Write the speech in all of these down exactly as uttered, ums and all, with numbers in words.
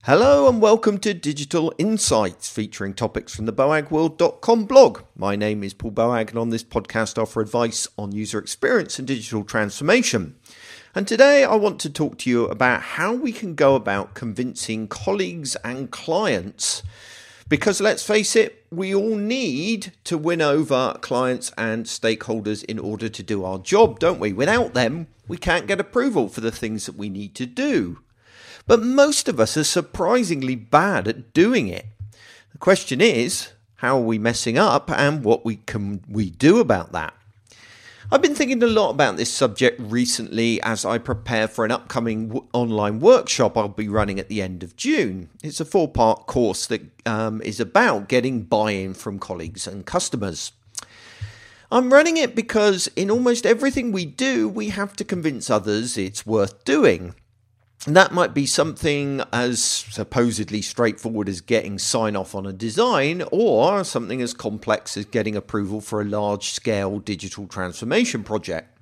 Hello and welcome to Digital Insights, featuring topics from the boag world dot com blog. My name is Paul Boag, and on this podcast I offer advice on user experience and digital transformation. And today I want to talk to you about how we can go about convincing colleagues and clients, because let's face it, we all need to win over clients and stakeholders in order to do our job, don't we? Without them, we can't get approval for the things that we need to do. But most of us are surprisingly bad at doing it. The question is, how are we messing up and what we can we do about that? I've been thinking a lot about this subject recently as I prepare for an upcoming w- online workshop I'll be running at the end of June. It's a four-part course that um, is about getting buy-in from colleagues and customers. I'm running it because in almost everything we do, we have to convince others it's worth doing. And that might be something as supposedly straightforward as getting sign-off on a design, or something as complex as getting approval for a large-scale digital transformation project.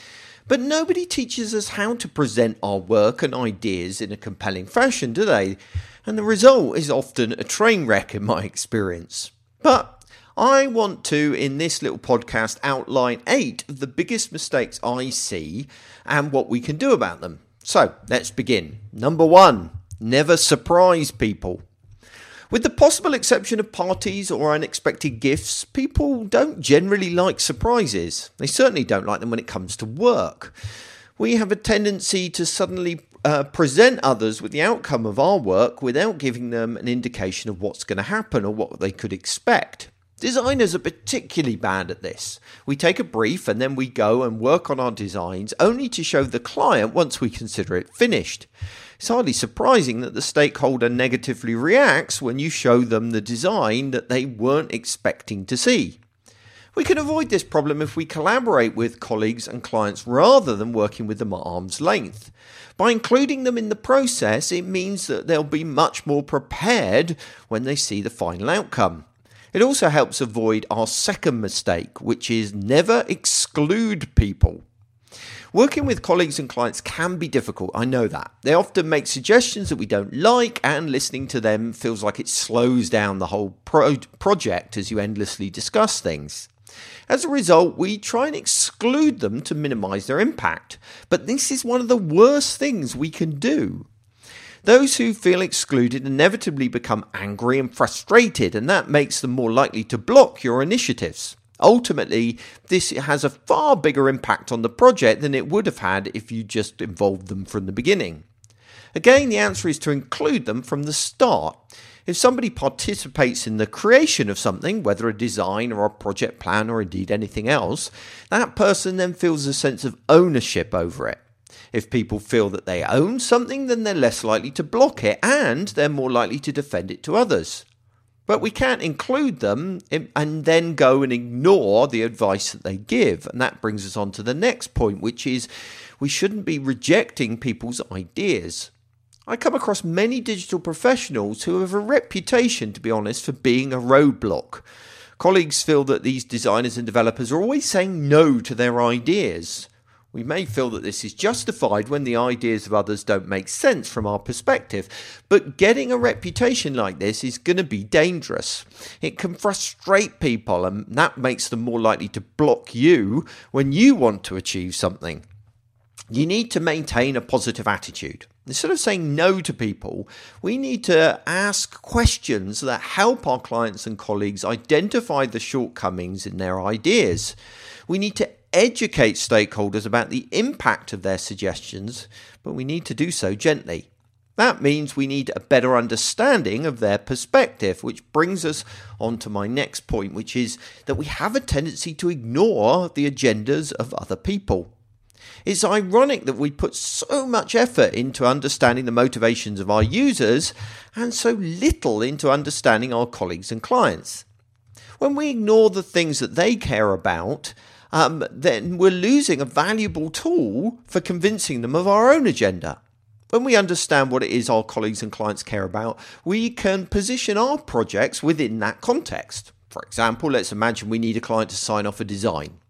But nobody teaches us how to present our work and ideas in a compelling fashion, do they? And the result is often a train wreck in my experience. But I want to, in this little podcast, outline eight of the biggest mistakes I see and what we can do about them. So, let's begin. Number one, never surprise people. With the possible exception of parties or unexpected gifts, people don't generally like surprises. They certainly don't like them when it comes to work. We have a tendency to suddenly uh, present others with the outcome of our work without giving them an indication of what's going to happen or what they could expect. Designers are particularly bad at this. We take a brief and then we go and work on our designs only to show the client once we consider it finished. It's hardly surprising that the stakeholder negatively reacts when you show them the design that they weren't expecting to see. We can avoid this problem if we collaborate with colleagues and clients rather than working with them at arm's length. By including them in the process, it means that they'll be much more prepared when they see the final outcome. It also helps avoid our second mistake, which is never exclude people. Working with colleagues and clients can be difficult, I know that. They often make suggestions that we don't like, and listening to them feels like it slows down the whole pro- project as you endlessly discuss things. As a result, we try and exclude them to minimize their impact. But this is one of the worst things we can do. Those who feel excluded inevitably become angry and frustrated, and that makes them more likely to block your initiatives. Ultimately, this has a far bigger impact on the project than it would have had if you just involved them from the beginning. Again, the answer is to include them from the start. If somebody participates in the creation of something, whether a design or a project plan or indeed anything else, that person then feels a sense of ownership over it. If people feel that they own something, then they're less likely to block it and they're more likely to defend it to others. But we can't include them and then go and ignore the advice that they give. And that brings us on to the next point, which is we shouldn't be rejecting people's ideas. I come across many digital professionals who have a reputation, to be honest, for being a roadblock. Colleagues feel that these designers and developers are always saying no to their ideas. We may feel that this is justified when the ideas of others don't make sense from our perspective, but getting a reputation like this is going to be dangerous. It can frustrate people, and that makes them more likely to block you when you want to achieve something. You need to maintain a positive attitude. Instead of saying no to people, we need to ask questions that help our clients and colleagues identify the shortcomings in their ideas. We need to educate stakeholders about the impact of their suggestions, but we need to do so gently. That means we need a better understanding of their perspective, which brings us on to my next point, which is that we have a tendency to ignore the agendas of other people. It's ironic that we put so much effort into understanding the motivations of our users and so little into understanding our colleagues and clients. When we ignore the things that they care about, Um, then we're losing a valuable tool for convincing them of our own agenda. When we understand what it is our colleagues and clients care about, we can position our projects within that context. For example, let's imagine we need a client to sign off a design.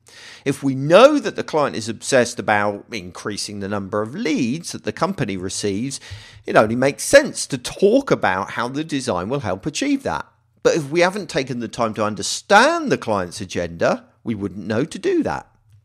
If we know that the client is obsessed about increasing the number of leads that the company receives, it only makes sense to talk about how the design will help achieve that. But if we haven't taken the time to understand the client's agenda, we wouldn't know to do that.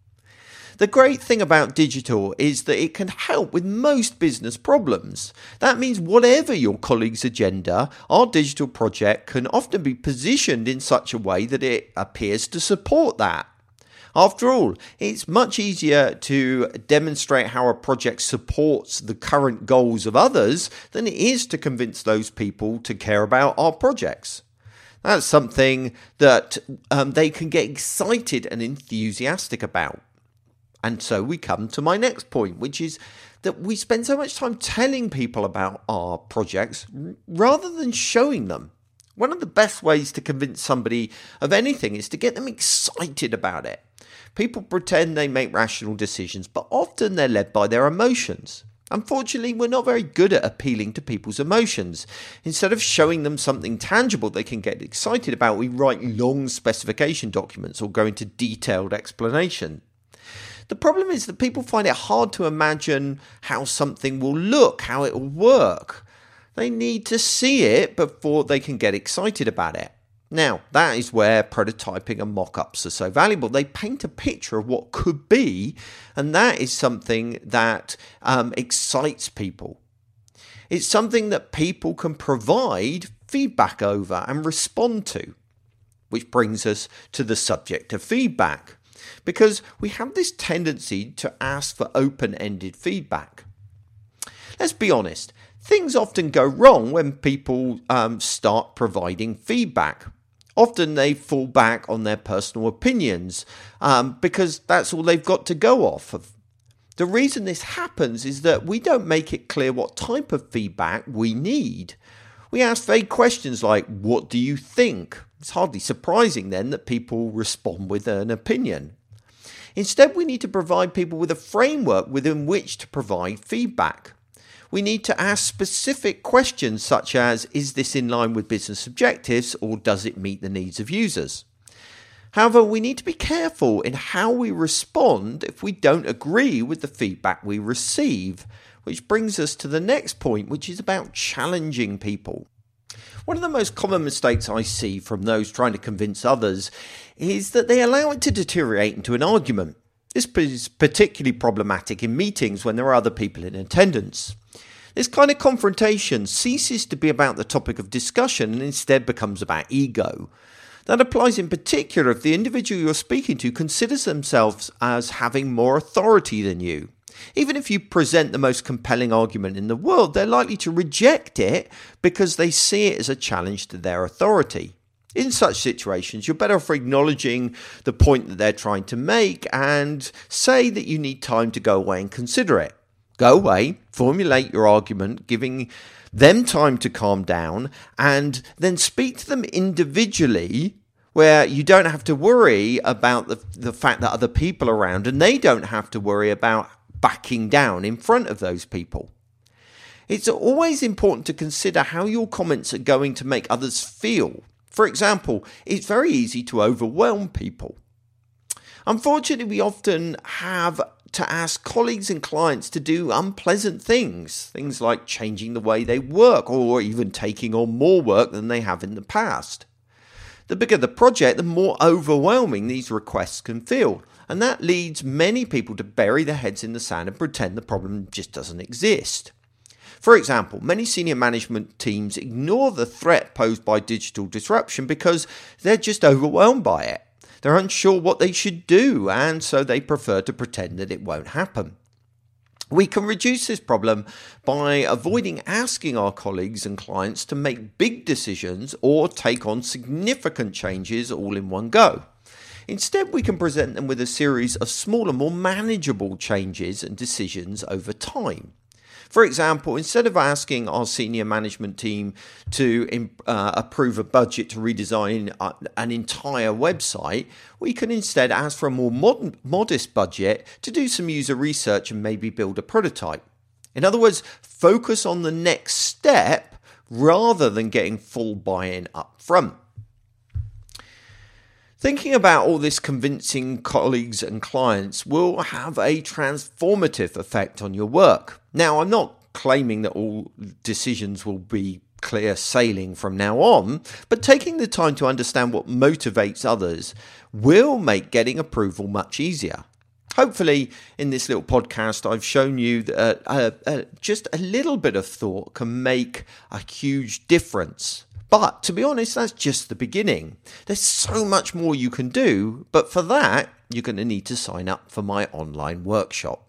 The great thing about digital is that it can help with most business problems. That means whatever your colleague's agenda, our digital project can often be positioned in such a way that it appears to support that. After all, it's much easier to demonstrate how a project supports the current goals of others than it is to convince those people to care about our projects. That's something that um, they can get excited and enthusiastic about. And so we come to my next point, which is that we spend so much time telling people about our projects rather than showing them. One of the best ways to convince somebody of anything is to get them excited about it. People pretend they make rational decisions, but often they're led by their emotions. Unfortunately, we're not very good at appealing to people's emotions. Instead of showing them something tangible they can get excited about, we write long specification documents or go into detailed explanation. The problem is that people find it hard to imagine how something will look, how it will work. They need to see it before they can get excited about it. Now, that is where prototyping and mock-ups are so valuable. They paint a picture of what could be, and that is something that um, excites people. It's something that people can provide feedback over and respond to, which brings us to the subject of feedback. Because we have this tendency to ask for open-ended feedback. Let's be honest, things often go wrong when people um, start providing feedback. Often they fall back on their personal opinions um, because that's all they've got to go off of. The reason this happens is that we don't make it clear what type of feedback we need. We ask vague questions like, what do you think? It's hardly surprising then that people respond with an opinion. Instead, we need to provide people with a framework within which to provide feedback. We need to ask specific questions such as, is this in line with business objectives or does it meet the needs of users? However, we need to be careful in how we respond if we don't agree with the feedback we receive, which brings us to the next point, which is about challenging people. One of the most common mistakes I see from those trying to convince others is that they allow it to deteriorate into an argument. This is particularly problematic in meetings when there are other people in attendance. This kind of confrontation ceases to be about the topic of discussion and instead becomes about ego. That applies in particular if the individual you're speaking to considers themselves as having more authority than you. Even if you present the most compelling argument in the world, they're likely to reject it because they see it as a challenge to their authority. In such situations, you're better off acknowledging the point that they're trying to make and say that you need time to go away and consider it. Go away, formulate your argument, giving them time to calm down, and then speak to them individually where you don't have to worry about the, the fact that other people are around and they don't have to worry about backing down in front of those people. It's always important to consider how your comments are going to make others feel. For example, it's very easy to overwhelm people. Unfortunately, we often have to ask colleagues and clients to do unpleasant things, things like changing the way they work or even taking on more work than they have in the past. The bigger the project, the more overwhelming these requests can feel. And that leads many people to bury their heads in the sand and pretend the problem just doesn't exist. For example, many senior management teams ignore the threat posed by digital disruption because they're just overwhelmed by it. They're unsure what they should do, and so they prefer to pretend that it won't happen. We can reduce this problem by avoiding asking our colleagues and clients to make big decisions or take on significant changes all in one go. Instead, we can present them with a series of smaller, more manageable changes and decisions over time. For example, instead of asking our senior management team to uh, approve a budget to redesign uh, an entire website, we can instead ask for a more modern, modest budget to do some user research and maybe build a prototype. In other words, focus on the next step rather than getting full buy-in up front. Thinking about all this, convincing colleagues and clients will have a transformative effect on your work. Now, I'm not claiming that all decisions will be clear sailing from now on, but taking the time to understand what motivates others will make getting approval much easier. Hopefully, in this little podcast, I've shown you that uh, uh, just a little bit of thought can make a huge difference. But to be honest, that's just the beginning. There's so much more you can do, but for that, you're going to need to sign up for my online workshop.